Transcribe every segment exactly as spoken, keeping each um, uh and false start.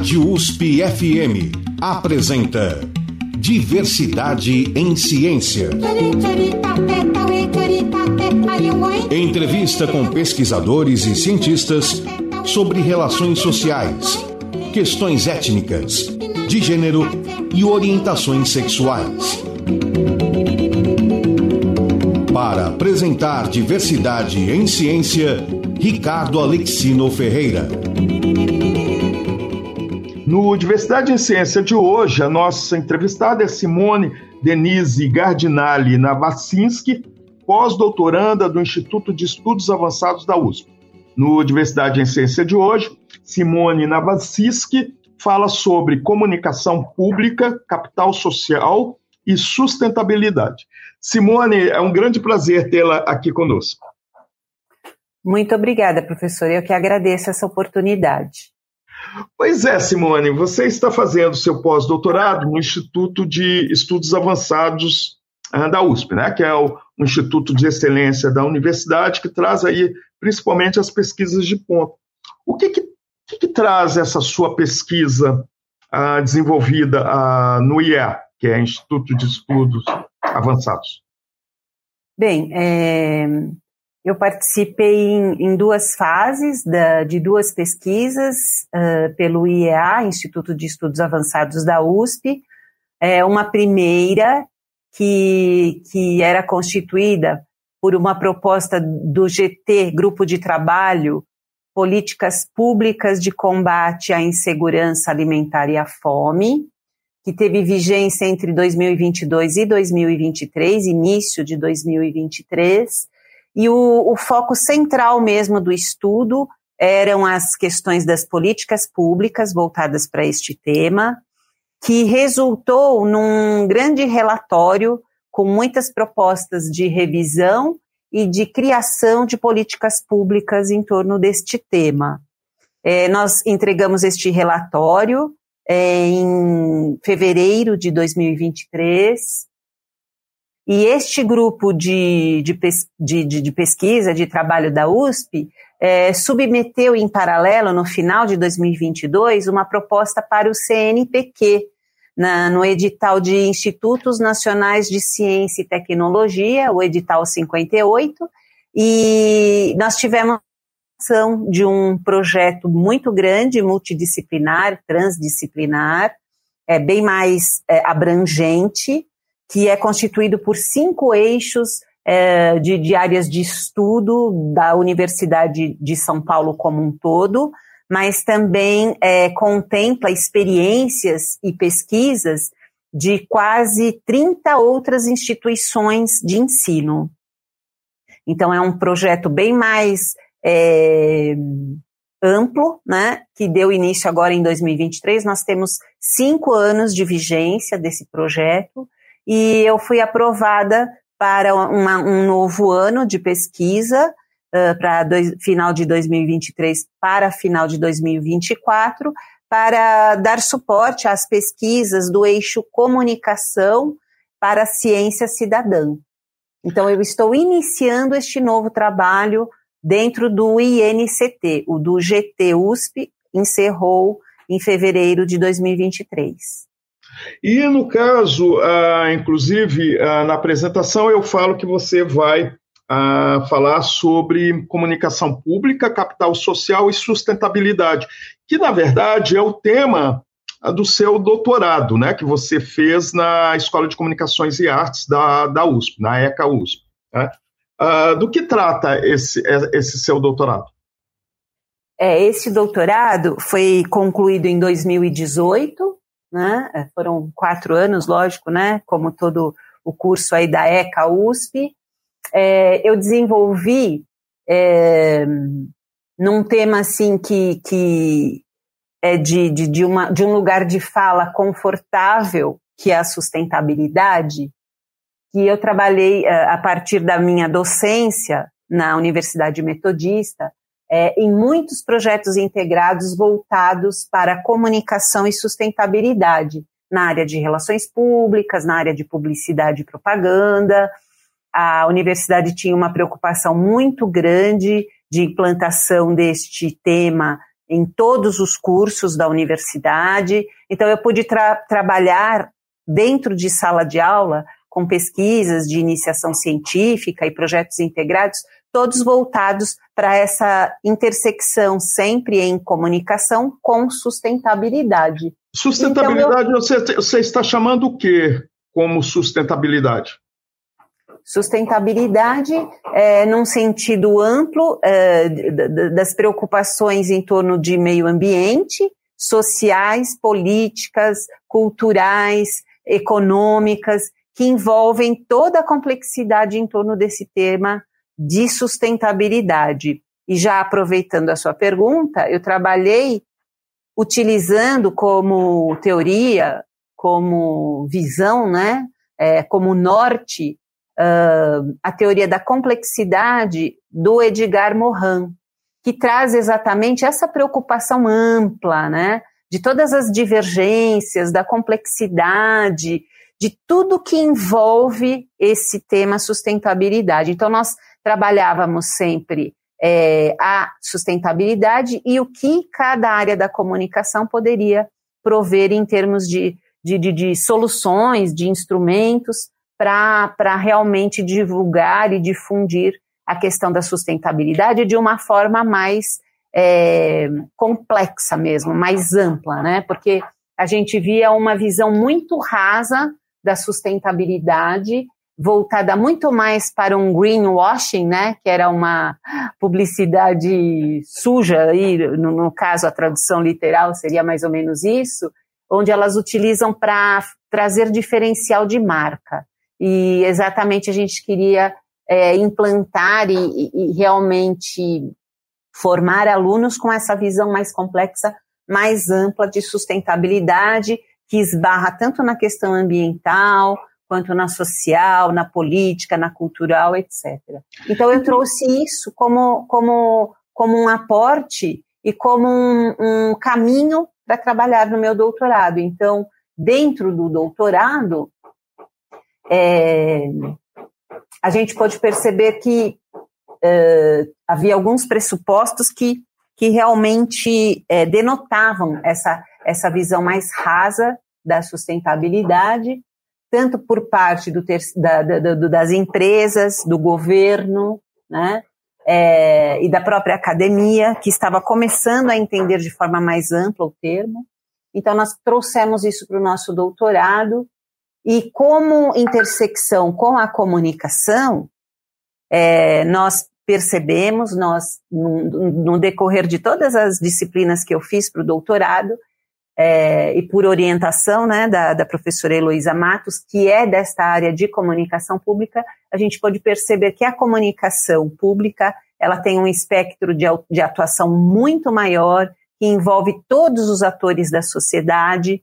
Rádio U S P F M apresenta Diversidade em Ciência. Entrevista com pesquisadores e cientistas sobre relações sociais, questões étnicas, de gênero e orientações sexuais. Para apresentar Diversidade em Ciência, Ricardo Alexino Ferreira. No Diversidade em Ciência de hoje, a nossa entrevistada é Simone Denise Gardinali Navacinski, pós-doutoranda do Instituto de Estudos Avançados da U S P. No Diversidade em Ciência de hoje, Simone Navacinski fala sobre comunicação pública, capital social e sustentabilidade. Simone, é um grande prazer tê-la aqui conosco. Muito obrigada, professor. Eu que agradeço essa oportunidade. Pois é, Simone, você está fazendo seu pós-doutorado no Instituto de Estudos Avançados uh, da U S P, né? Que é o um Instituto de Excelência da Universidade, que traz aí principalmente as pesquisas de ponta. O que que, que, que traz essa sua pesquisa uh, desenvolvida uh, no I E A, que é Instituto de Estudos Avançados? Bem, é... eu participei em, em duas fases da, de duas pesquisas uh, pelo I E A, Instituto de Estudos Avançados da U S P. É, uma primeira que, que era constituída por uma proposta do G T, Grupo de Trabalho, Políticas Públicas de Combate à Insegurança Alimentar e à Fome, que teve vigência entre dois mil e vinte e dois e dois mil e vinte e três, início de dois mil e vinte e três, e o, o foco central mesmo do estudo eram as questões das políticas públicas voltadas para este tema, que resultou num grande relatório com muitas propostas de revisão e de criação de políticas públicas em torno deste tema. É, nós entregamos este relatório é, em fevereiro de dois mil e vinte e três, e este grupo de, de, de, de pesquisa, de trabalho da U S P, é, submeteu em paralelo, no final de dois mil e vinte e dois, uma proposta para o C N P Q, na, no edital de Institutos Nacionais de Ciência e Tecnologia, o edital cinquenta e oito, e nós tivemos a ação de um projeto muito grande, multidisciplinar, transdisciplinar, é, bem mais é, abrangente, que é constituído por cinco eixos é, de, de áreas de estudo da Universidade de São Paulo como um todo, mas também é, contempla experiências e pesquisas de quase trinta outras instituições de ensino. Então, é um projeto bem mais é, amplo, né, que deu início agora em dois mil e vinte e três. Nós temos cinco anos de vigência desse projeto, e eu fui aprovada para uma, um novo ano de pesquisa, uh, para dois, final de dois mil e vinte e três para final de dois mil e vinte e quatro, para dar suporte às pesquisas do eixo comunicação para a ciência cidadã. Então, eu estou iniciando este novo trabalho dentro do I N C T, o do G T U S P encerrou em fevereiro de dois mil e vinte e três. E no caso, uh, inclusive, uh, na apresentação eu falo que você vai uh, falar sobre comunicação pública, capital social e sustentabilidade, que na verdade é o tema uh, do seu doutorado, né, que você fez na Escola de Comunicações e Artes da, da U S P, na ECA U S P. Né? Uh, do que trata esse, esse seu doutorado? É, esse doutorado foi concluído em dois mil e dezoito, né? Foram quatro anos, lógico, né? Como todo o curso aí da ECA U S P. É, eu desenvolvi é, num tema assim que, que é de, de, de, uma, de um lugar de fala confortável, que é a sustentabilidade, que eu trabalhei a partir da minha docência na Universidade Metodista, É, em muitos projetos integrados voltados para comunicação e sustentabilidade, na área de relações públicas, na área de publicidade e propaganda. A universidade tinha uma preocupação muito grande de implantação deste tema em todos os cursos da universidade. Então, eu pude tra- trabalhar dentro de sala de aula com pesquisas de iniciação científica e projetos integrados, todos voltados para essa intersecção sempre em comunicação com sustentabilidade. Sustentabilidade, então, eu... você, você está chamando o quê como sustentabilidade? Sustentabilidade, é, num sentido amplo, é, das preocupações em torno de meio ambiente, sociais, políticas, culturais, econômicas, que envolvem toda a complexidade em torno desse tema de sustentabilidade. E já aproveitando a sua pergunta, eu trabalhei utilizando como teoria, como visão, né, é, como norte, uh, a teoria da complexidade do Edgar Morin, que traz exatamente essa preocupação ampla, né, de todas as divergências, da complexidade, de tudo que envolve esse tema sustentabilidade. Então, nós trabalhávamos sempre é, a sustentabilidade e o que cada área da comunicação poderia prover em termos de, de, de, de soluções, de instrumentos para realmente divulgar e difundir a questão da sustentabilidade de uma forma mais é, complexa mesmo, mais ampla, né? Porque a gente via uma visão muito rasa da sustentabilidade, voltada muito mais para um greenwashing, né, que era uma publicidade suja, aí, no, no caso a tradução literal seria mais ou menos isso, onde elas utilizam para trazer diferencial de marca. E exatamente a gente queria é, implantar e, e, e realmente formar alunos com essa visão mais complexa, mais ampla de sustentabilidade, que esbarra tanto na questão ambiental, quanto na social, na política, na cultural, etcétera. Então, eu trouxe isso como, como, como um aporte e como um, um caminho para trabalhar no meu doutorado. Então, dentro do doutorado, é, a gente pôde perceber que é, havia alguns pressupostos que, que realmente é, denotavam essa, essa visão mais rasa da sustentabilidade, tanto por parte do ter, da, da, das empresas, do governo, né, é, e da própria academia, que estava começando a entender de forma mais ampla o termo. Então, nós trouxemos isso para o nosso doutorado, e como intersecção com a comunicação, é, nós percebemos, nós, no, no decorrer de todas as disciplinas que eu fiz para o doutorado, É, e por orientação, né, da, da professora Heloísa Matos, que é desta área de comunicação pública, a gente pode perceber que a comunicação pública, ela tem um espectro de, de atuação muito maior, que envolve todos os atores da sociedade,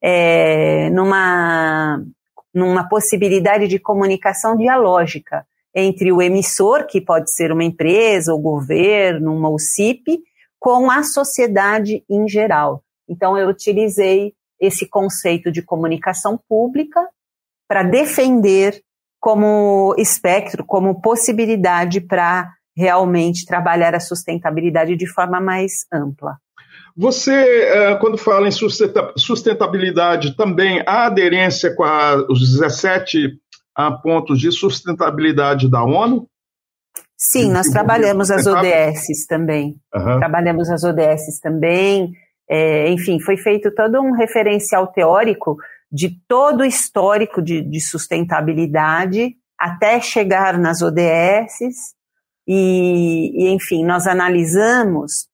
é, numa, numa possibilidade de comunicação dialógica entre o emissor, que pode ser uma empresa, o governo, uma U C I P, com a sociedade em geral. Então, eu utilizei esse conceito de comunicação pública para defender como espectro, como possibilidade para realmente trabalhar a sustentabilidade de forma mais ampla. Você, quando fala em sustentabilidade, também há aderência com a, os dezessete pontos de sustentabilidade da ONU? Sim, nós trabalhamos as O D Ss também. Uhum. Trabalhamos as O D Ss também. É, enfim, foi feito todo um referencial teórico de todo o histórico de, de sustentabilidade até chegar nas O D Ss e, e enfim, nós analisamos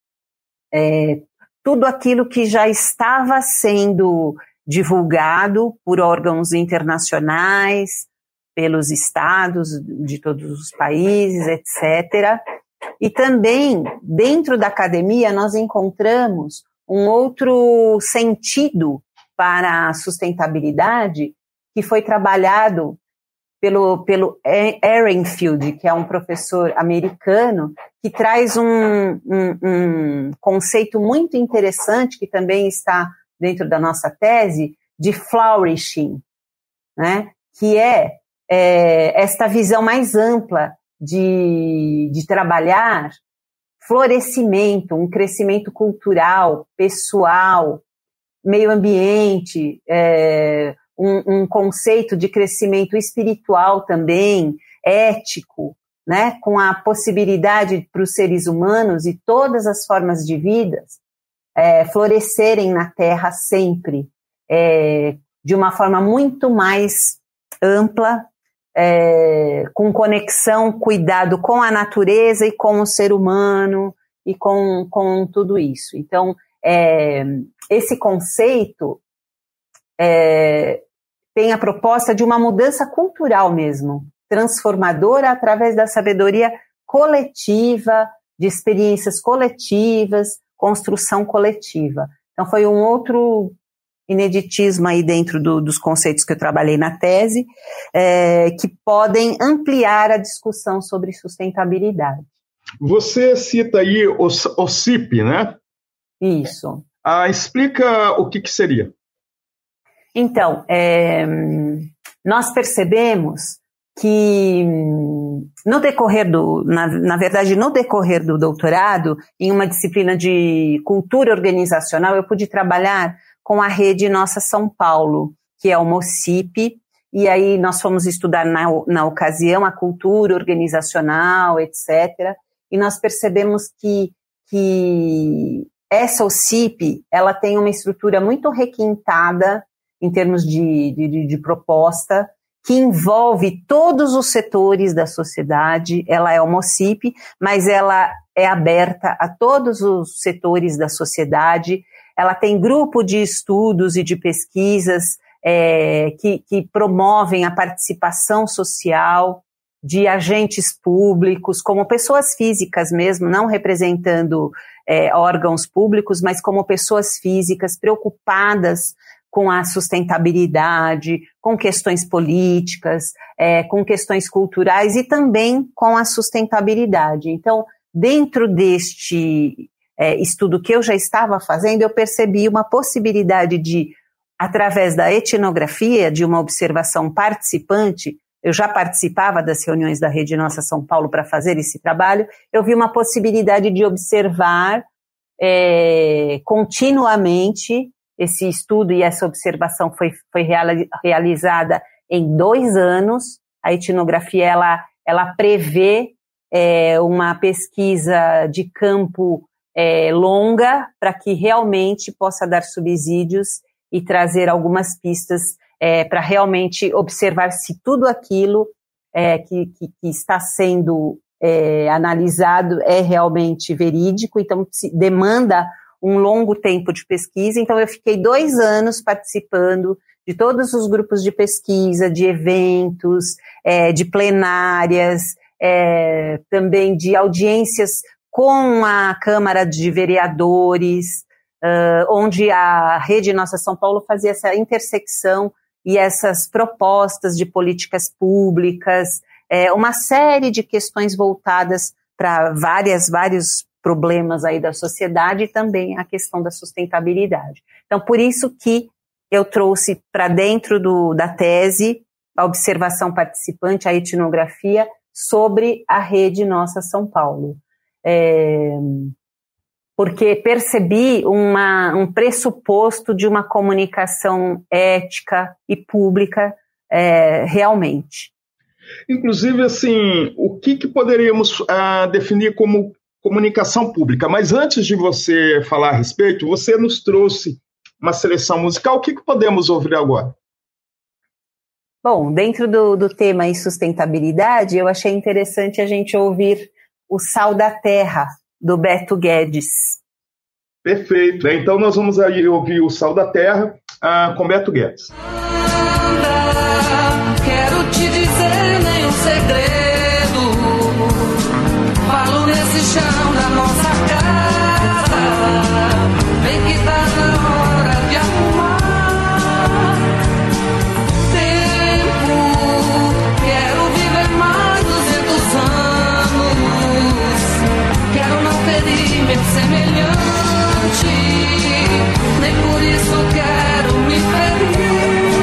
é, tudo aquilo que já estava sendo divulgado por órgãos internacionais, pelos estados de todos os países, etcétera. E também, dentro da academia, nós encontramos um outro sentido para a sustentabilidade que foi trabalhado pelo, pelo Ehrenfield, que é um professor americano, que traz um, um, um conceito muito interessante, que também está dentro da nossa tese, de flourishing, né? Que é, é esta visão mais ampla de, de trabalhar florescimento, um crescimento cultural, pessoal, meio ambiente, é, um, um conceito de crescimento espiritual também, ético, né, com a possibilidade para os seres humanos e todas as formas de vida é, florescerem na Terra sempre, é, de uma forma muito mais ampla, é, com conexão, cuidado com a natureza e com o ser humano e com, com tudo isso. Então, é, esse conceito é, tem a proposta de uma mudança cultural mesmo, transformadora através da sabedoria coletiva, de experiências coletivas, construção coletiva. Então, foi um outro ineditismo aí dentro do, dos conceitos que eu trabalhei na tese, é, que podem ampliar a discussão sobre sustentabilidade. Você cita aí o, o C I P, né? Isso. Ah, explica o que, que seria. Então, é, nós percebemos que no decorrer do, na, na verdade, no decorrer do doutorado, em uma disciplina de cultura organizacional, eu pude trabalhar com a rede Nossa São Paulo, que é o MOCIP, e aí nós fomos estudar na, na ocasião a cultura organizacional, etcétera, e nós percebemos que, que essa O C I P, ela tem uma estrutura muito requintada em termos de, de, de proposta, que envolve todos os setores da sociedade. Ela é uma O C I P, mas ela é aberta a todos os setores da sociedade. Ela tem grupo de estudos e de pesquisas é, que, que promovem a participação social de agentes públicos, como pessoas físicas mesmo, não representando é, órgãos públicos, mas como pessoas físicas preocupadas com a sustentabilidade, com questões políticas, é, com questões culturais e também com a sustentabilidade. Então, dentro deste é, estudo que eu já estava fazendo, eu percebi uma possibilidade de, através da etnografia, de uma observação participante, eu já participava das reuniões da Rede Nossa São Paulo para fazer esse trabalho, eu vi uma possibilidade de observar é, continuamente. Esse estudo e essa observação foi, foi realizada em dois anos. A etnografia, ela, ela prevê é, uma pesquisa de campo é, longa para que realmente possa dar subsídios e trazer algumas pistas é, para realmente observar se tudo aquilo é, que, que, que está sendo é, analisado é realmente verídico. Então, se demanda um longo tempo de pesquisa, então eu fiquei dois anos participando de todos os grupos de pesquisa, de eventos, é, de plenárias, é, também de audiências com a Câmara de Vereadores, uh, onde a Rede Nossa São Paulo fazia essa intersecção e essas propostas de políticas públicas, é, uma série de questões voltadas para várias, vários problemas aí da sociedade e também a questão da sustentabilidade. Então, por isso que eu trouxe para dentro do, da tese a observação participante, a etnografia sobre a Rede Nossa São Paulo. É, porque percebi uma, um pressuposto de uma comunicação ética e pública é, realmente. Inclusive, assim, o que, que poderíamos uh, definir como comunicação pública? Mas antes de você falar a respeito, você nos trouxe uma seleção musical. O que, que podemos ouvir agora? Bom, dentro do, do tema e sustentabilidade, eu achei interessante a gente ouvir o Sal da Terra, do Beto Guedes. Perfeito. Então nós vamos aí ouvir o Sal da Terra uh, com Beto Guedes. Quero te dizer nenhum segredo, falo nesse chão da nossa casa, vem que tá na hora de arrumar tempo, quero viver mais duzentos anos, quero não ferir meu semelhante, nem por isso quero me ferir.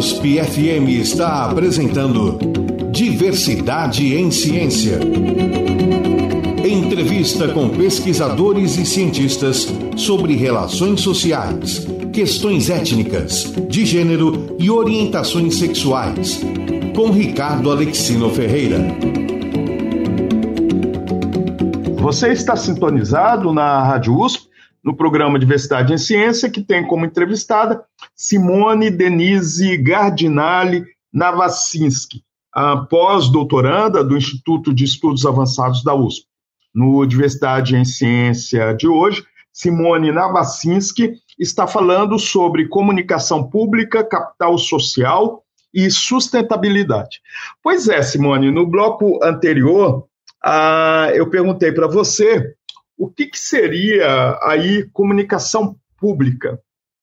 U S P F M está apresentando Diversidade em Ciência. Entrevista com pesquisadores e cientistas sobre relações sociais, questões étnicas, de gênero e orientações sexuais. Com Ricardo Alexino Ferreira. Você está sintonizado na Rádio U S P, no programa Diversidade em Ciência, que tem como entrevistada Simone Denise Gardinali Navacinski, a pós-doutoranda do Instituto de Estudos Avançados da U S P. No Diversidade em Ciência de hoje, Simone Navacinski está falando sobre comunicação pública, capital social e sustentabilidade. Pois é, Simone, no bloco anterior, ah, eu perguntei para você o que, que seria aí comunicação pública.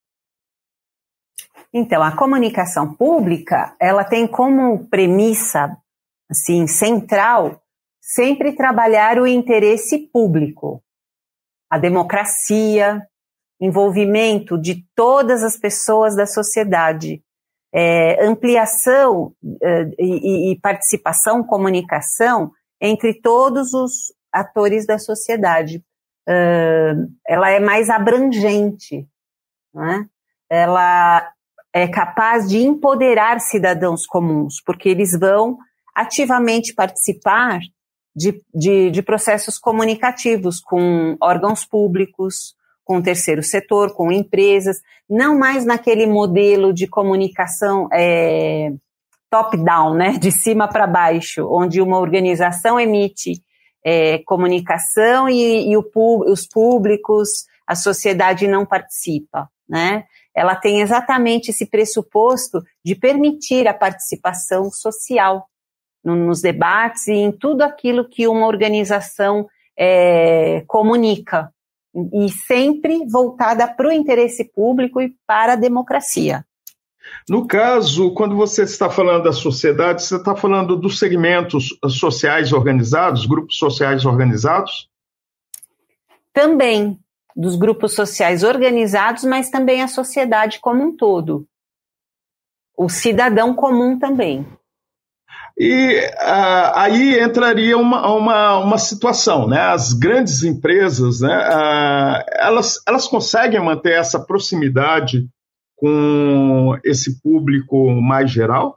Então, a comunicação pública, ela tem como premissa, assim, central, sempre trabalhar o interesse público, a democracia, envolvimento de todas as pessoas da sociedade, é, ampliação é, e, e participação, comunicação entre todos os atores da sociedade. Uh, ela é mais abrangente, né? Ela é capaz de empoderar cidadãos comuns, porque eles vão ativamente participar de, de, de processos comunicativos com órgãos públicos, com o terceiro setor, com empresas, não mais naquele modelo de comunicação é, top-down, né, de cima para baixo, onde uma organização emite é, comunicação e, e o, os públicos, a sociedade não participa, né? Ela tem exatamente esse pressuposto de permitir a participação social no, nos debates e em tudo aquilo que uma organização é, comunica, e sempre voltada para o interesse público e para a democracia. No caso, quando você está falando da sociedade, você está falando dos segmentos sociais organizados, grupos sociais organizados? Também dos grupos sociais organizados, mas também a sociedade como um todo. O cidadão comum também. E uh, aí entraria uma, uma, uma situação, né? As grandes empresas, né, uh, elas, elas conseguem manter essa proximidade com esse público mais geral?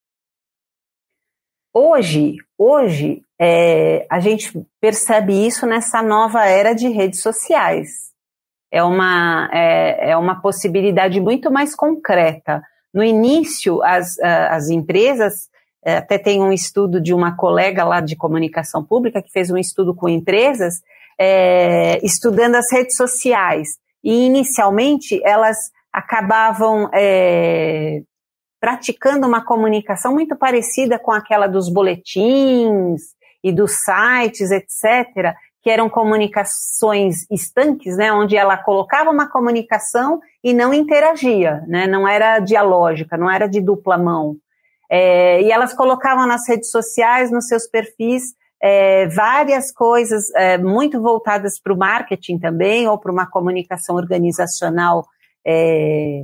Hoje, hoje é, a gente percebe isso nessa nova era de redes sociais. É uma, é, é uma possibilidade muito mais concreta. No início, as, as empresas, até tem um estudo de uma colega lá de comunicação pública que fez um estudo com empresas, é, estudando as redes sociais. E, inicialmente, elas acabavam é, praticando uma comunicação muito parecida com aquela dos boletins e dos sites, etcétera, que eram comunicações estanques, né, onde ela colocava uma comunicação e não interagia, né, não era dialógica, não era de dupla mão. É, e elas colocavam nas redes sociais, nos seus perfis, é, várias coisas é, muito voltadas para o marketing também, ou para uma comunicação organizacional É,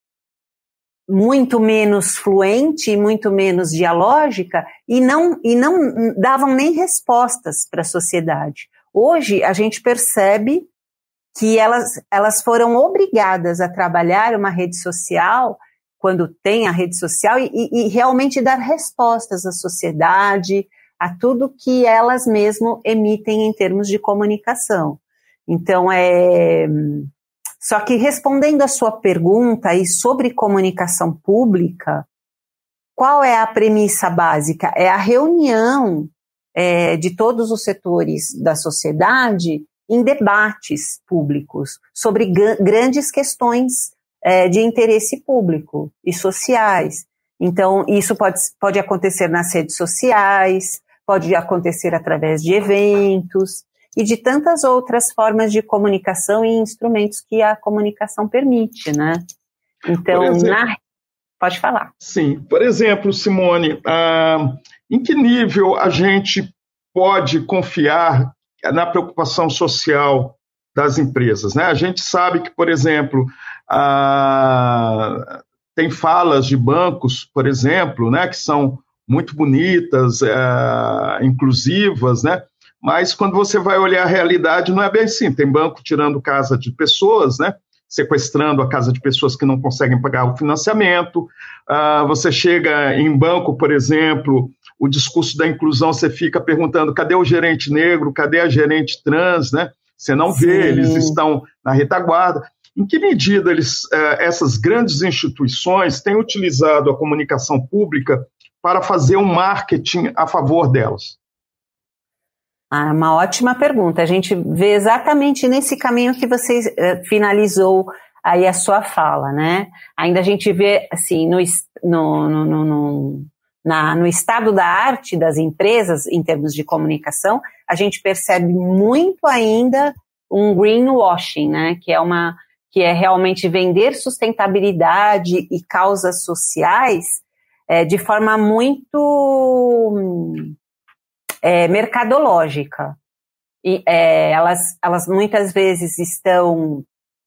muito menos fluente, muito menos dialógica, e não, e não davam nem respostas para a sociedade. Hoje, a gente percebe que elas, elas foram obrigadas a trabalhar uma rede social, quando tem a rede social, e, e realmente dar respostas à sociedade, a tudo que elas mesmas emitem em termos de comunicação. Então, é... Só que respondendo a sua pergunta aí sobre comunicação pública, qual é a premissa básica? É a reunião é, de todos os setores da sociedade em debates públicos sobre g- grandes questões é, de interesse público e sociais. Então, isso pode, pode acontecer nas redes sociais, pode acontecer através de eventos, e de tantas outras formas de comunicação e instrumentos que a comunicação permite, né? Então, exemplo, na... pode falar. Sim, por exemplo, Simone, ah, em que nível a gente pode confiar na preocupação social das empresas, né? A gente sabe que, por exemplo, ah, tem falas de bancos, por exemplo, né, que são muito bonitas, é, inclusivas, né? Mas quando você vai olhar a realidade, não é bem assim. Tem banco tirando casa de pessoas, né? Sequestrando a casa de pessoas que não conseguem pagar o financiamento. Uh, você chega em banco, por exemplo, o discurso da inclusão, você fica perguntando cadê o gerente negro, cadê a gerente trans, né? Você não vê, Sim. eles estão na retaguarda. Em que medida eles, uh, essas grandes instituições têm utilizado a comunicação pública para fazer um marketing a favor delas? Ah, uma ótima pergunta. A gente vê exatamente nesse caminho que você uh, finalizou aí a sua fala, né? Ainda a gente vê, assim, no, no, no, no, na, no estado da arte das empresas, em termos de comunicação, a gente percebe muito ainda um greenwashing, né? Que é, uma, que é realmente vender sustentabilidade e causas sociais é, de forma muito... É, mercadológica. E, é, elas, elas muitas vezes estão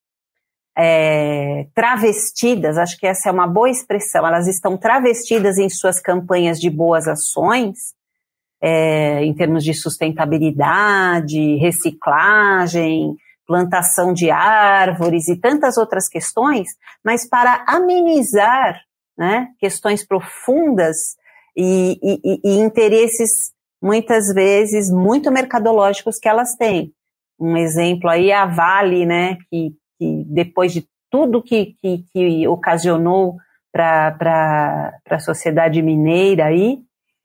é, travestidas, acho que essa é uma boa expressão, elas estão travestidas em suas campanhas de boas ações, é, em termos de sustentabilidade, reciclagem, plantação de árvores e tantas outras questões, mas para amenizar, né, questões profundas e, e, e interesses muitas vezes muito mercadológicos que elas têm. Um exemplo aí é a Vale, né, que, que depois de tudo que, que, que ocasionou para a sociedade mineira aí,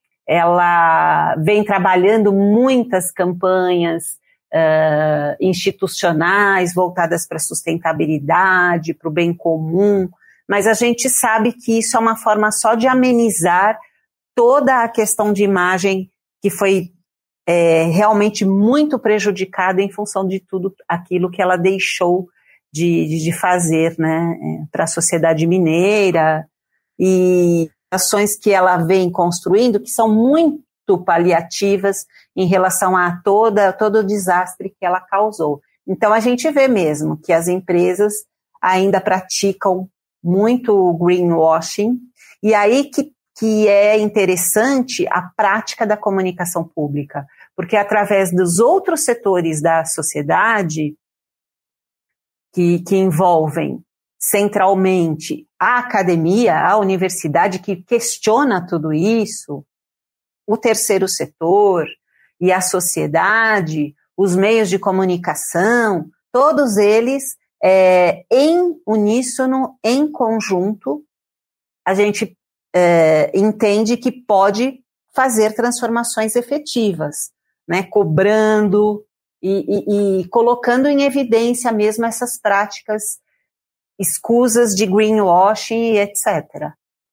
ela vem trabalhando muitas campanhas uh, institucionais voltadas para a sustentabilidade, para o bem comum, mas a gente sabe que isso é uma forma só de amenizar toda a questão de imagem que foi é, realmente muito prejudicada em função de tudo aquilo que ela deixou de, de fazer, né, para a sociedade mineira, e ações que ela vem construindo que são muito paliativas em relação a toda, todo o desastre que ela causou. Então a gente vê mesmo que as empresas ainda praticam muito greenwashing, e aí que que é interessante a prática da comunicação pública, porque através dos outros setores da sociedade, que, que envolvem centralmente a academia, a universidade, que questiona tudo isso, o terceiro setor e a sociedade, os meios de comunicação, todos eles, é, em uníssono, em conjunto, a gente É, entende que pode fazer transformações efetivas, né, cobrando e, e, e colocando em evidência mesmo essas práticas escusas de greenwashing e etcétera.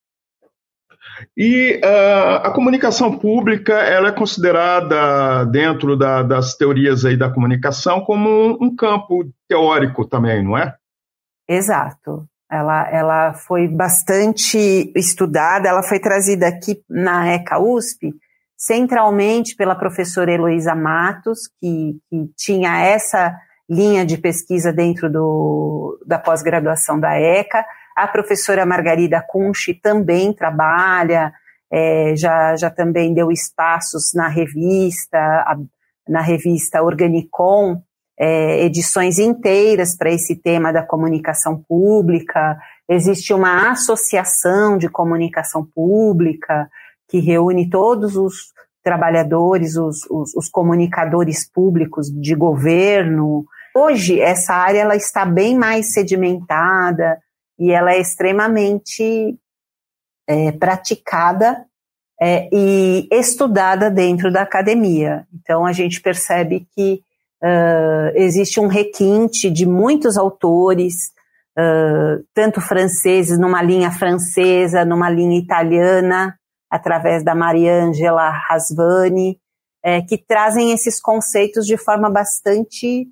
E uh, a comunicação pública, ela é considerada dentro da, das teorias aí da comunicação como um, um campo teórico também, não é? Exato. Ela, ela foi bastante estudada, ela foi trazida aqui na ECA U S P, centralmente pela professora Heloísa Matos, que, que tinha essa linha de pesquisa dentro do, da pós-graduação da ECA. A professora Margarida Kunsch também trabalha, é, já, já também deu espaços na revista, a, na revista Organicom, É, edições inteiras para esse tema da comunicação pública. Existe uma associação de comunicação pública que reúne todos os trabalhadores, os, os, os comunicadores públicos de governo. Hoje, essa área ela está bem mais sedimentada e ela é extremamente é, praticada é, e estudada dentro da academia. Então, a gente percebe que Uh, existe um requinte de muitos autores, uh, tanto franceses, numa linha francesa, numa linha italiana, através da Mariangela Rasvani, é, que trazem esses conceitos de forma bastante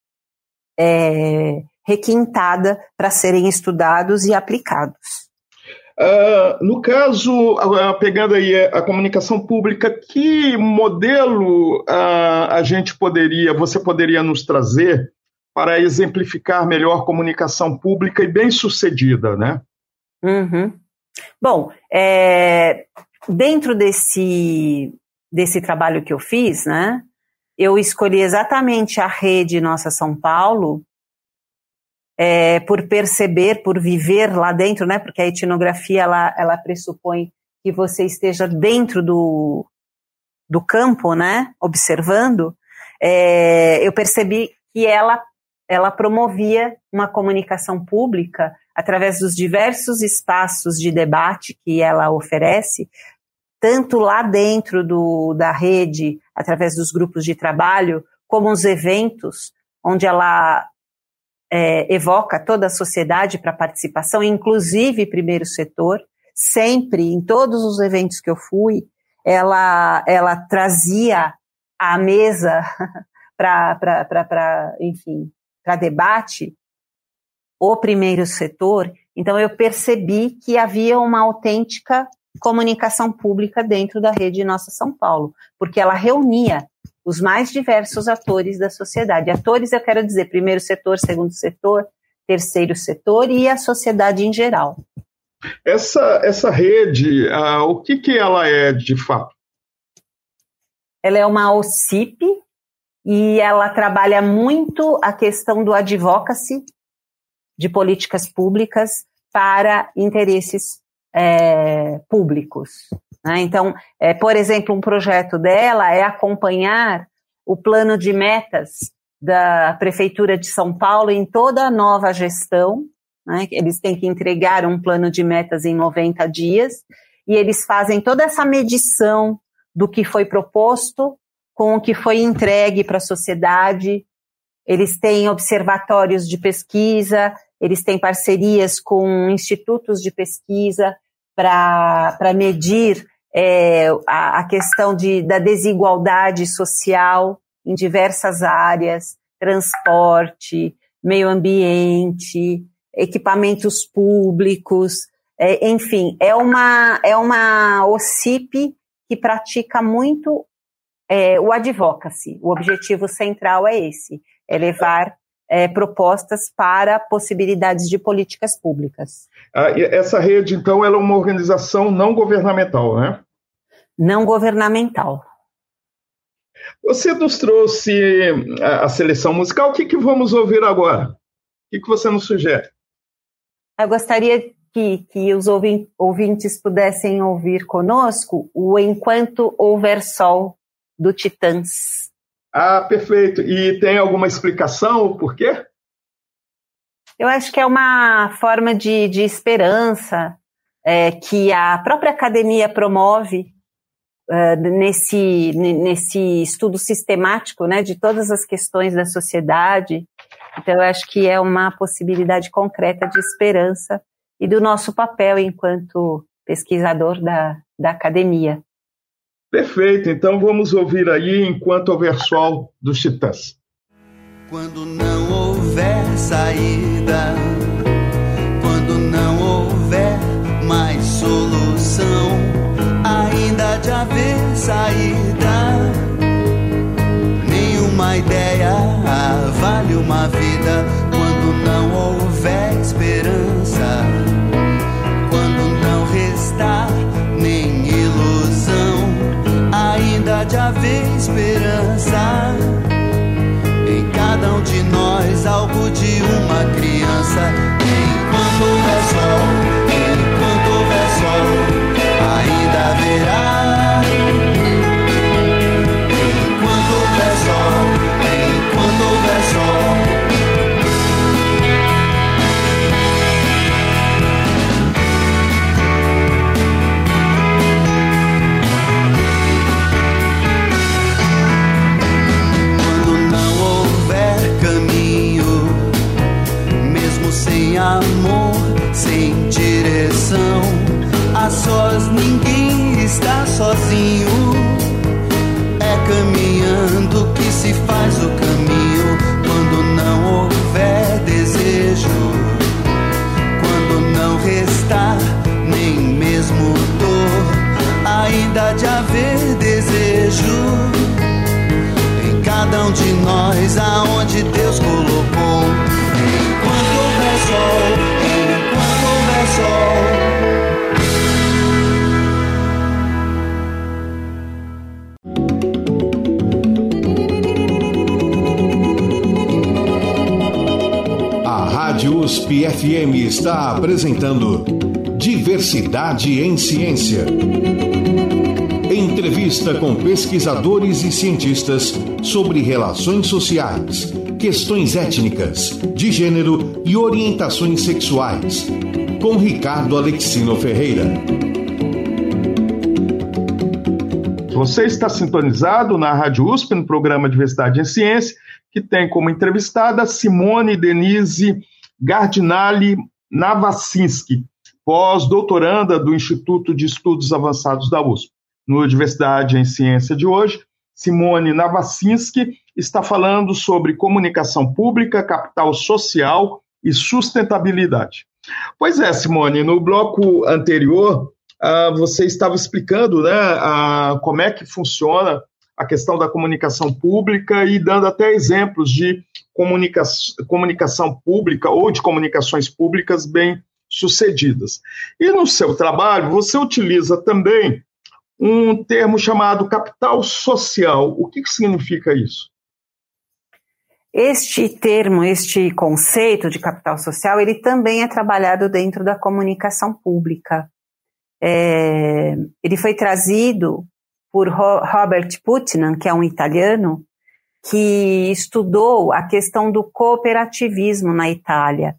é, requintada para serem estudados e aplicados. Uh, no caso, uh, pegando aí a, a comunicação pública, que modelo uh, a gente poderia, você poderia nos trazer para exemplificar melhor comunicação pública e bem-sucedida, né? Uhum. Bom, é, dentro desse, desse trabalho que eu fiz, né, eu escolhi exatamente a rede Nossa São Paulo, é, por perceber, por viver lá dentro, né, porque a etnografia ela, ela pressupõe que você esteja dentro do, do campo, né, observando. É, eu percebi que ela, ela promovia uma comunicação pública através dos diversos espaços de debate que ela oferece, tanto lá dentro do, da rede, através dos grupos de trabalho, como os eventos, onde ela é, evoca toda a sociedade para participação, inclusive primeiro setor. Sempre, em todos os eventos que eu fui, ela, ela trazia à mesa para, enfim, para debate o primeiro setor. Então eu percebi que havia uma autêntica comunicação pública dentro da rede Nossa São Paulo, porque ela reunia os mais diversos atores da sociedade. Atores, eu quero dizer, primeiro setor, segundo setor, terceiro setor e a sociedade em geral. Essa, essa rede, uh, o que, que ela é de fato? Ela é uma O C I P e ela trabalha muito a questão do advocacy, de políticas públicas para interesses é, públicos. Né? Então, é, por exemplo, um projeto dela é acompanhar o plano de metas da Prefeitura de São Paulo em toda a nova gestão. Né? Eles têm que entregar um plano de metas em noventa dias e eles fazem toda essa medição do que foi proposto com o que foi entregue para a sociedade. Eles têm observatórios de pesquisa, eles têm parcerias com institutos de pesquisa para medir é, a, a questão de, da desigualdade social em diversas áreas, transporte, meio ambiente, equipamentos públicos, é, enfim, é uma, é uma O C I P que pratica muito é, o advocacy. O objetivo central é esse, é levar é, propostas para possibilidades de políticas públicas. Ah, essa rede, então, ela é uma organização não governamental, né? Não governamental. Você nos trouxe a, a seleção musical, o que, que vamos ouvir agora? O que, que você nos sugere? Eu gostaria que, que os ouvintes pudessem ouvir conosco o Enquanto Houver Sol, do Titãs. Ah, perfeito. E tem alguma explicação por quê? Eu acho que é uma forma de, de esperança é, que a própria academia promove uh, nesse, nesse estudo sistemático, né, de todas as questões da sociedade. Então, eu acho que é uma possibilidade concreta de esperança e do nosso papel enquanto pesquisador da, da academia. Perfeito, então vamos ouvir aí Enquanto Houver Sol, dos Titãs. Quando não houver saída, quando não houver mais solução, ainda de haver saída, nenhuma ideia vale uma vida. Quando não houver esperança, quando não restar nem ilusão, ainda de haver esperança. Em cada um de nós, algo de uma criança. Enquanto houver sol, enquanto houver sol, ainda haverá. Enquanto houver sol, enquanto houver sol. Sem Rádio U S P F M está apresentando Diversidade em Ciência. Entrevista com pesquisadores e cientistas sobre relações sociais, questões étnicas, de gênero e orientações sexuais, com Ricardo Alexino Ferreira. Você está sintonizado na Rádio U S P, no programa Diversidade em Ciência, que tem como entrevistada Simone Denise Gardinali Navacinski, pós-doutoranda do Instituto de Estudos Avançados da U S P. No Diversidade em Ciência de hoje, Simone Navacinski está falando sobre comunicação pública, capital social e sustentabilidade. Pois é, Simone, no bloco anterior, uh, você estava explicando, né, uh, como é que funciona a questão da comunicação pública e dando até exemplos de comunica- comunicação pública ou de comunicações públicas bem sucedidas. E no seu trabalho, você utiliza também um termo chamado capital social. O que, que significa isso? Este termo, este conceito de capital social, ele também é trabalhado dentro da comunicação pública. É, ele foi trazido por Robert Putnam, que é um italiano, que estudou a questão do cooperativismo na Itália.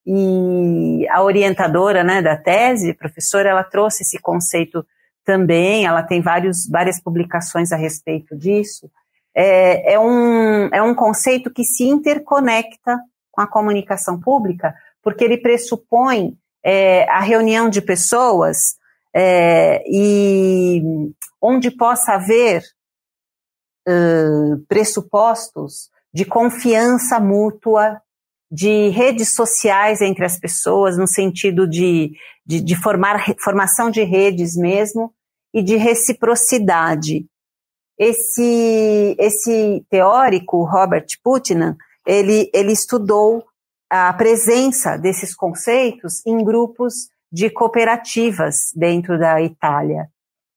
E a orientadora, né, da tese, professora, ela trouxe esse conceito também, ela tem vários, várias publicações a respeito disso. É, é, um, é um conceito que se interconecta com a comunicação pública, porque ele pressupõe é, a reunião de pessoas é, e onde possa haver uh, pressupostos de confiança mútua, de redes sociais entre as pessoas, no sentido de, de, de formar, formação de redes mesmo, e de reciprocidade. Esse, esse teórico, Robert Putnam, ele, ele estudou a presença desses conceitos em grupos de cooperativas dentro da Itália.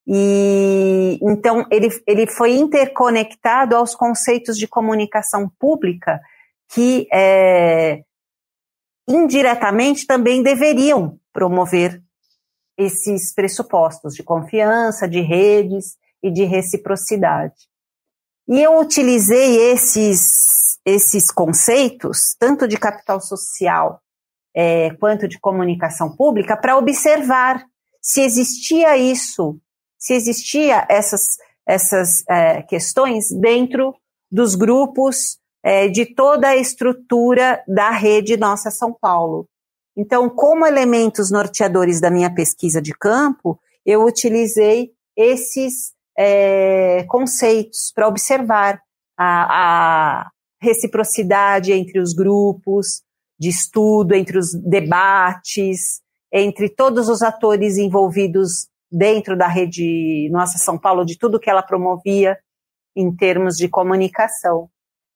E então ele, ele foi interconectado aos conceitos de comunicação pública que é, indiretamente também deveriam promover esses pressupostos de confiança, de redes e de reciprocidade. E eu utilizei esses, esses conceitos, tanto de capital social é, quanto de comunicação pública, para observar se existia isso, se existia essas, essas é, questões dentro dos grupos é, de toda a estrutura da rede Nossa São Paulo. Então, como elementos norteadores da minha pesquisa de campo, eu utilizei esses é, conceitos para observar a, a reciprocidade entre os grupos de estudo, entre os debates, entre todos os atores envolvidos dentro da rede Nossa São Paulo, de tudo que ela promovia em termos de comunicação.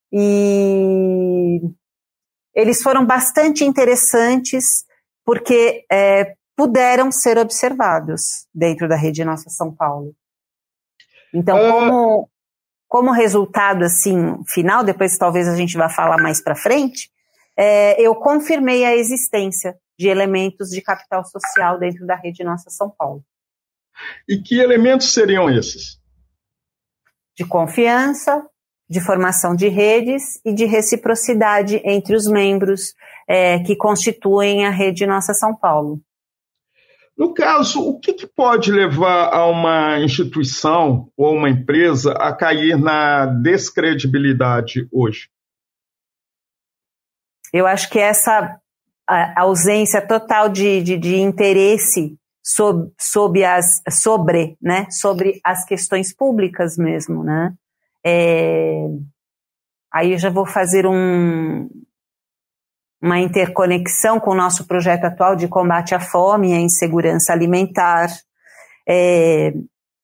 E eles foram bastante interessantes porque é, puderam ser observados dentro da rede Nossa São Paulo. Então, como, como resultado assim, final, depois talvez a gente vá falar mais para frente, é, eu confirmei a existência de elementos de capital social dentro da rede Nossa São Paulo. E que elementos seriam esses? De confiança, de formação de redes e de reciprocidade entre os membros é, que constituem a rede Nossa São Paulo. No caso, o que, que pode levar a uma instituição ou uma empresa a cair na descredibilidade hoje? Eu acho que essa a ausência total de, de, de interesse sob, sob as, sobre, né, sobre as questões públicas mesmo, né? É, aí eu já vou fazer um, uma interconexão com o nosso projeto atual de combate à fome e à insegurança alimentar. É,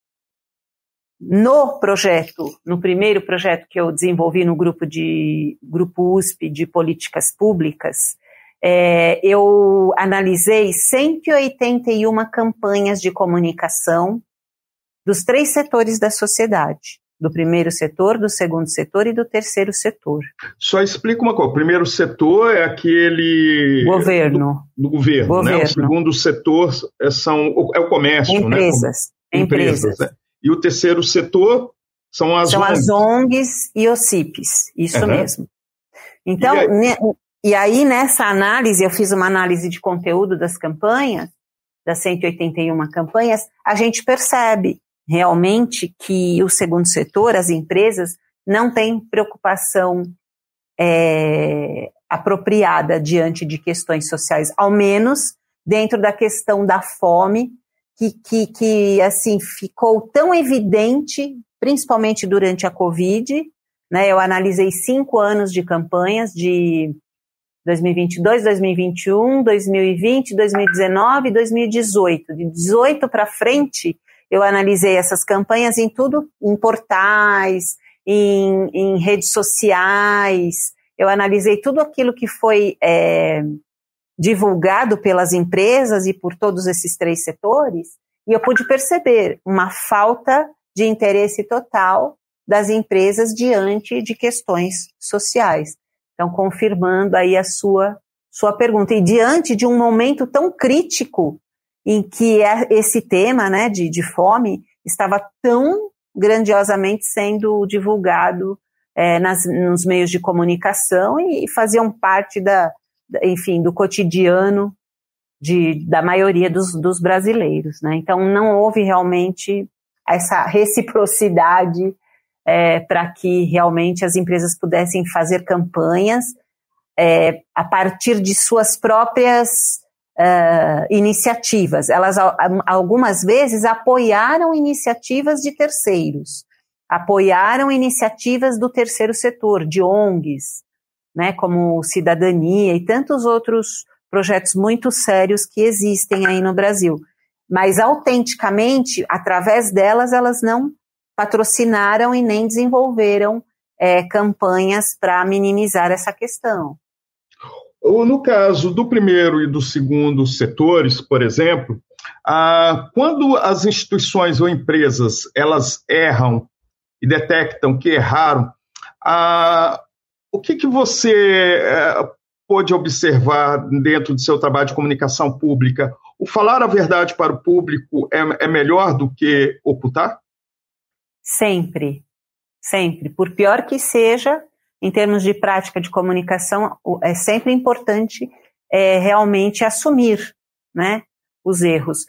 no projeto, no primeiro projeto que eu desenvolvi no grupo, de, grupo U S P de políticas públicas, é, eu analisei cento e oitenta e uma campanhas de comunicação dos três setores da sociedade. do primeiro setor, do segundo setor e do terceiro setor. Só explica uma coisa, o primeiro setor é aquele... Governo. Do, do governo, governo, né? O segundo setor é, são, é o comércio, empresas, né? Empresas. Empresas. Né? E o terceiro setor são as são O N Gs. São as O N Gs e os C I Ps, isso uhum. mesmo. Então, e aí? e aí nessa análise, eu fiz uma análise de conteúdo das campanhas, das cento e oitenta e uma campanhas, a gente percebe realmente que o segundo setor, as empresas, não têm preocupação é, apropriada diante de questões sociais, ao menos dentro da questão da fome, que, que, que assim, ficou tão evidente, principalmente durante a Covid, né? Eu analisei cinco anos de campanhas de dois mil e vinte e dois, dois mil e vinte e um, dois mil e vinte, dois mil e dezenove e dois mil e dezoito. De dezoito para frente, eu analisei essas campanhas em tudo, em portais, em, em redes sociais, eu analisei tudo aquilo que foi é, divulgado pelas empresas e por todos esses três setores, e eu pude perceber uma falta de interesse total das empresas diante de questões sociais. Então, confirmando aí a sua, sua pergunta. E diante de um momento tão crítico em que esse tema, né, de, de fome estava tão grandiosamente sendo divulgado é, nas, nos meios de comunicação e faziam parte da, enfim, do cotidiano de, da maioria dos, dos brasileiros, né? Então não houve realmente essa reciprocidade é, para que realmente as empresas pudessem fazer campanhas é, a partir de suas próprias Uh, iniciativas. Elas algumas vezes apoiaram iniciativas de terceiros, apoiaram iniciativas do terceiro setor, de O N Gs, né, como Cidadania e tantos outros projetos muito sérios que existem aí no Brasil. Mas autenticamente, através delas, elas não patrocinaram e nem desenvolveram é, campanhas para minimizar essa questão. No caso do primeiro e do segundo setores, por exemplo, ah, quando as instituições ou empresas elas erram e detectam que erraram, ah, o que, que você eh, pôde observar dentro do seu trabalho de comunicação pública? O falar a verdade para o público é, é melhor do que ocultar? Sempre, sempre. Por pior que seja, em termos de prática de comunicação, é sempre importante é, realmente assumir, né, os erros,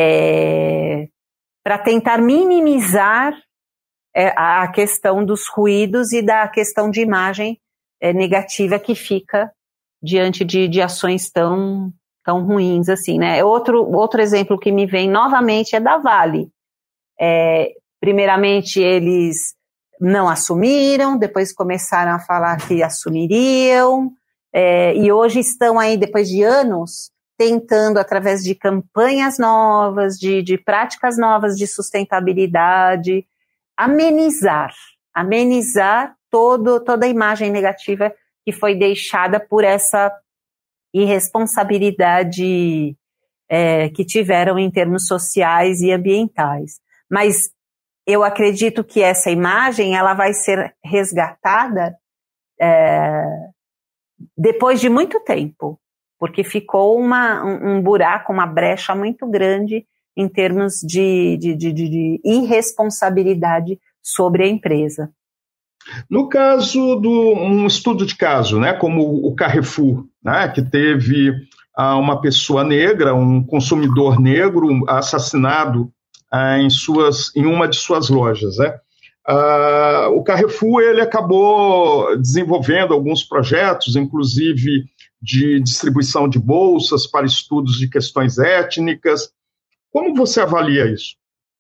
é, para tentar minimizar é, a questão dos ruídos e da questão de imagem é, negativa que fica diante de, de ações tão, tão ruins assim, né. Outro, outro exemplo que me vem novamente é da Vale. É, primeiramente, eles não assumiram, depois começaram a falar que assumiriam, é, e hoje estão aí, depois de anos, tentando, através de campanhas novas, de, de práticas novas de sustentabilidade, amenizar, amenizar todo, toda a imagem negativa que foi deixada por essa irresponsabilidade é, que tiveram em termos sociais e ambientais. Mas eu acredito que essa imagem ela vai ser resgatada é, depois de muito tempo, porque ficou uma, um, um buraco, uma brecha muito grande em termos de, de, de, de irresponsabilidade sobre a empresa. No caso de um estudo de caso, né, como o Carrefour, né, que teve ah, uma pessoa negra, um consumidor negro assassinado Em, suas, em uma de suas lojas, né? Uh, o Carrefour ele acabou desenvolvendo alguns projetos, inclusive de distribuição de bolsas para estudos de questões étnicas. Como você avalia isso?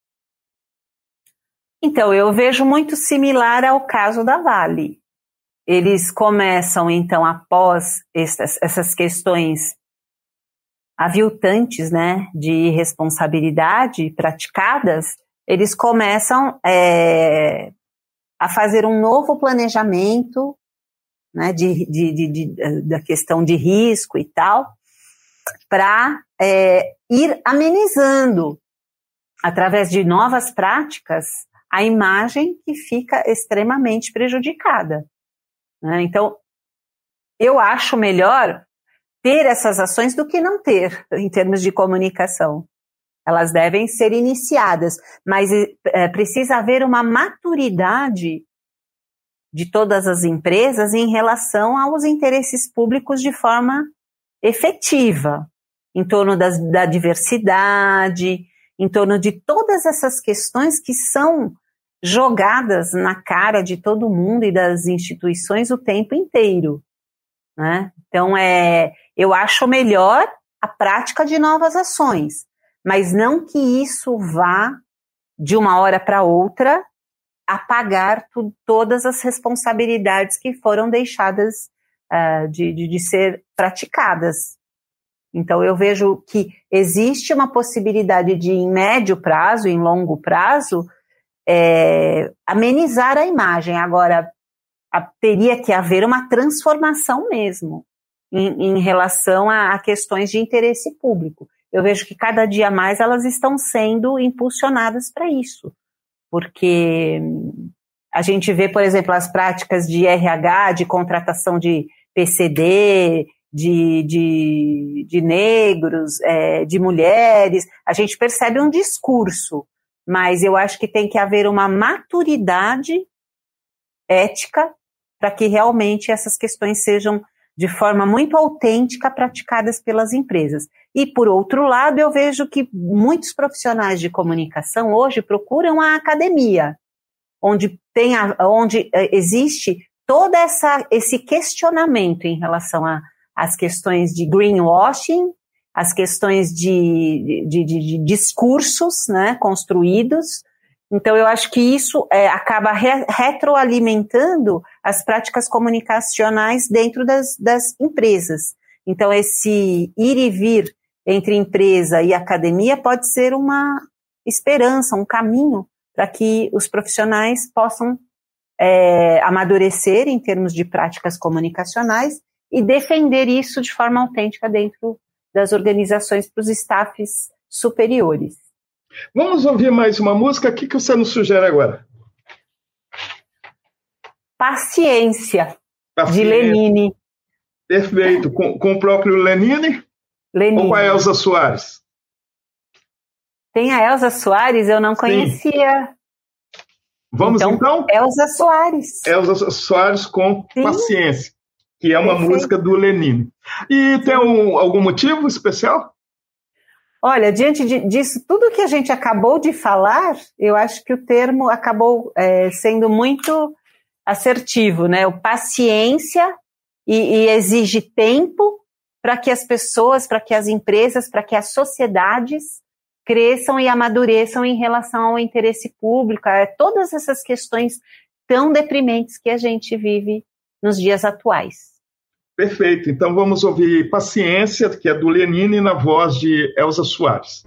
Então, eu vejo muito similar ao caso da Vale. Eles começam, então, após essas, essas questões aviltantes, né, de irresponsabilidade praticadas, eles começam é, a fazer um novo planejamento, né, de, de, de, de, da questão de risco e tal, para é, ir amenizando, através de novas práticas, a imagem que fica extremamente prejudicada, né? Então, eu acho melhor ter essas ações do que não ter, em termos de comunicação. Elas devem ser iniciadas, mas é, precisa haver uma maturidade de todas as empresas em relação aos interesses públicos de forma efetiva, em torno das, da diversidade, em torno de todas essas questões que são jogadas na cara de todo mundo e das instituições o tempo inteiro, né? Então, é, eu acho melhor a prática de novas ações, mas não que isso vá, de uma hora para outra, apagar tu, todas as responsabilidades que foram deixadas uh, de, de, de ser praticadas. Então, eu vejo que existe uma possibilidade de, em médio prazo, em longo prazo, é, amenizar a imagem. Agora, a, teria que haver uma transformação mesmo em, em relação a, a questões de interesse público. Eu vejo que cada dia mais elas estão sendo impulsionadas para isso, porque a gente vê, por exemplo, as práticas de R H, de contratação de P C D, de, de, de negros, é, de mulheres, a gente percebe um discurso, mas eu acho que tem que haver uma maturidade ética para que realmente essas questões sejam de forma muito autêntica praticadas pelas empresas. E, por outro lado, eu vejo que muitos profissionais de comunicação hoje procuram a academia, onde, tem a, onde existe todo essa, esse questionamento em relação a as questões de greenwashing, as questões de, de, de, de discursos, né, construídos. Então, eu acho que isso é, acaba re, retroalimentando as práticas comunicacionais dentro das, das empresas. Então, esse ir e vir entre empresa e academia pode ser uma esperança, um caminho para que os profissionais possam é, amadurecer em termos de práticas comunicacionais e defender isso de forma autêntica dentro das organizações para os staffs superiores. Vamos ouvir mais uma música. O que você nos sugere agora? Paciência, Paciência. de Lenine. Perfeito. Com, com o próprio Lenine? Lenine. Ou com a Elza Soares? Tem a Elza Soares? Eu não conhecia. Sim. Vamos então? então? Elza Soares. Elza Soares com Sim. Paciência, que é uma Perfeito. música do Lenine. E tem um, algum motivo especial? Olha, diante de, disso, tudo que a gente acabou de falar, eu acho que o termo acabou é, sendo muito assertivo, né? O paciência e, e exige tempo para que as pessoas, para que as empresas, para que as sociedades cresçam e amadureçam em relação ao interesse público, a todas essas questões tão deprimentes que a gente vive nos dias atuais. Perfeito. Então vamos ouvir Paciência, que é do Lenine, na voz de Elza Soares.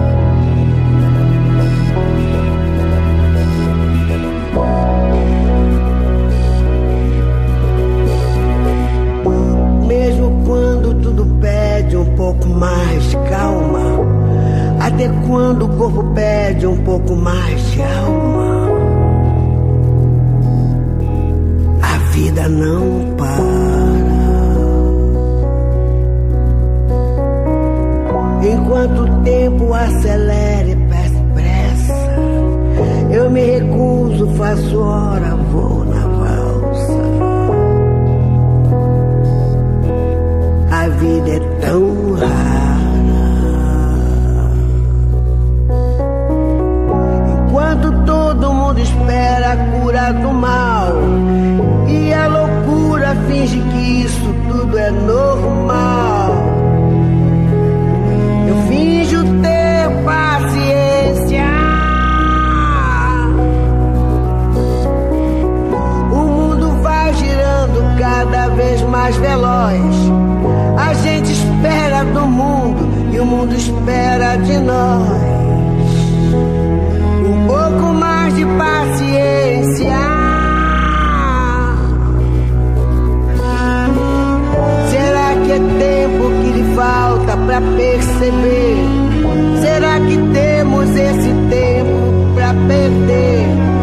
Mesmo quando tudo pede um pouco mais de calma, até quando o corpo pede um pouco mais de alma, a vida não para. Enquanto o tempo acelera e pede pressa, eu me recuso, faço hora, vou na valsa. A vida é tão rara. Enquanto todo mundo espera a cura do mal e a loucura finge que isso tudo é normal, eu finjo ter paciência. O mundo vai girando cada vez mais veloz. A gente espera do mundo e o mundo espera de nós. Um pouco mais de paciência. Será que é tempo que lhe falta pra perceber? Será que temos esse tempo pra perder?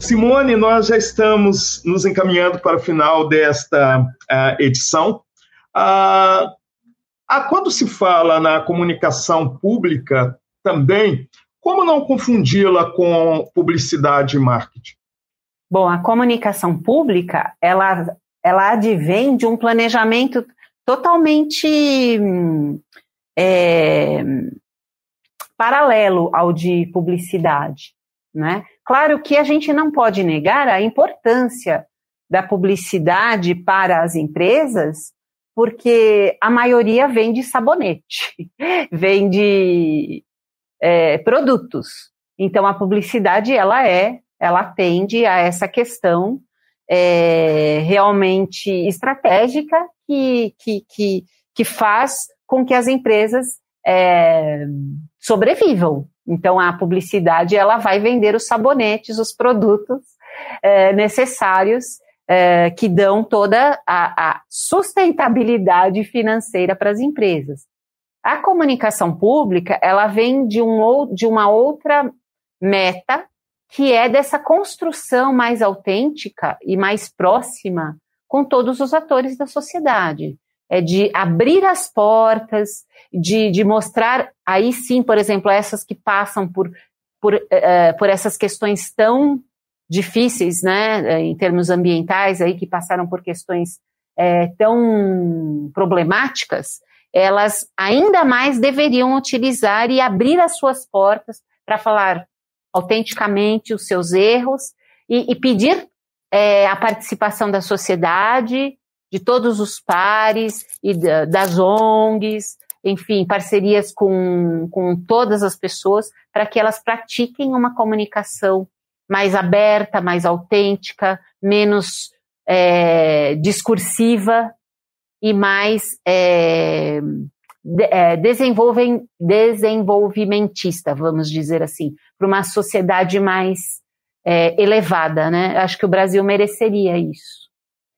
Simone, nós já estamos nos encaminhando para o final desta uh, edição. Uh, ah, quando se fala na comunicação pública também, como não confundi-la com publicidade e marketing? Bom, a comunicação pública, ela, ela advém de um planejamento totalmente é, paralelo ao de publicidade, né? Claro que a gente não pode negar a importância da publicidade para as empresas, porque a maioria vende sabonete, vende é, produtos. Então, a publicidade, ela é, ela atende a essa questão é, realmente estratégica que, que, que, que faz com que as empresas é, sobrevivam. Então, a publicidade, ela vai vender os sabonetes, os produtos é, necessários é, que dão toda a, a sustentabilidade financeira para as empresas. A comunicação pública, ela vem de, um, de uma outra meta, que é dessa construção mais autêntica e mais próxima com todos os atores da sociedade. É de abrir as portas, de, de mostrar, aí sim, por exemplo, essas que passam por, por, uh, por essas questões tão difíceis, né, em termos ambientais, aí, que passaram por questões é, tão problemáticas, elas ainda mais deveriam utilizar e abrir as suas portas para falar autenticamente os seus erros e, e pedir é, a participação da sociedade, de todos os pares e das O N Gs, enfim, parcerias com, com todas as pessoas, para que elas pratiquem uma comunicação mais aberta, mais autêntica, menos é, discursiva e mais é, de, é, desenvolvem, desenvolvimentista, vamos dizer assim, para uma sociedade mais é, elevada, né? Acho que o Brasil mereceria isso.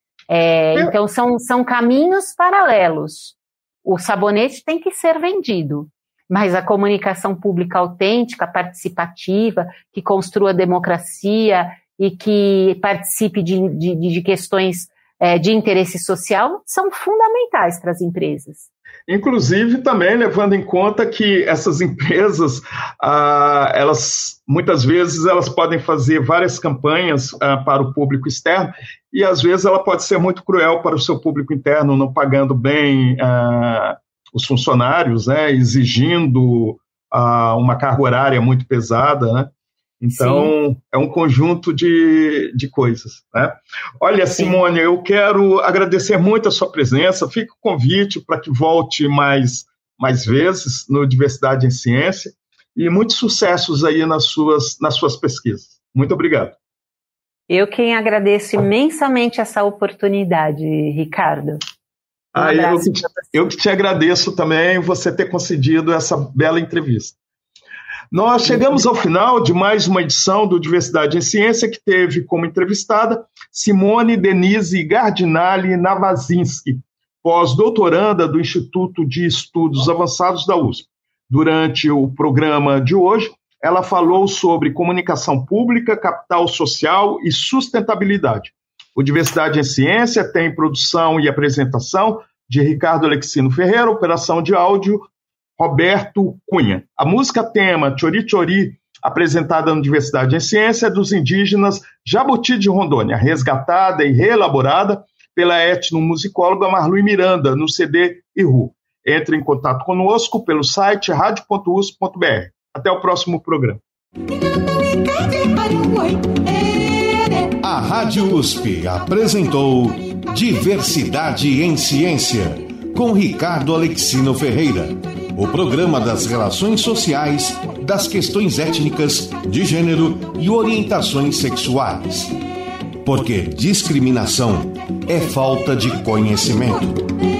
É, então, são, são caminhos paralelos. O sabonete tem que ser vendido, mas a comunicação pública autêntica, participativa, que construa democracia e que participe de, de, de questões é, de interesse social, são fundamentais para as empresas. Inclusive, também levando em conta que essas empresas, ah, elas muitas vezes elas podem fazer várias campanhas ah, para o público externo e às vezes ela pode ser muito cruel para o seu público interno, não pagando bem ah, os funcionários, né, exigindo ah, uma carga horária muito pesada, né? Então, sim, é um conjunto de, de coisas, né? Olha, sim, Simone, eu quero agradecer muito a sua presença. Fica o convite para que volte mais, mais vezes no Diversidade em Ciência e muitos sucessos aí nas suas, nas suas pesquisas. Muito obrigado. Eu quem agradeço imensamente essa oportunidade, Ricardo. Um ah, eu, que te, eu que te agradeço também você ter concedido essa bela entrevista. Nós chegamos ao final de mais uma edição do Diversidade em Ciência, que teve como entrevistada Simone Denise Gardinali Navazinski, pós-doutoranda do Instituto de Estudos Avançados da U S P. Durante o programa de hoje, ela falou sobre comunicação pública, capital social e sustentabilidade. O Diversidade em Ciência tem produção e apresentação de Ricardo Alexino Ferreira, operação de áudio Roberto Cunha. A música tema Chori Chori, apresentada no Diversidade em Ciência, é dos indígenas Jabuti de Rondônia, resgatada e reelaborada pela etnomusicóloga Marlui Miranda, no C D Iru. Entre em contato conosco pelo site rádio ponto u s p ponto b r. Até o próximo programa. A Rádio U S P apresentou Diversidade em Ciência, com Ricardo Alexino Ferreira. O programa das relações sociais, das questões étnicas, de gênero e orientações sexuais. Porque discriminação é falta de conhecimento.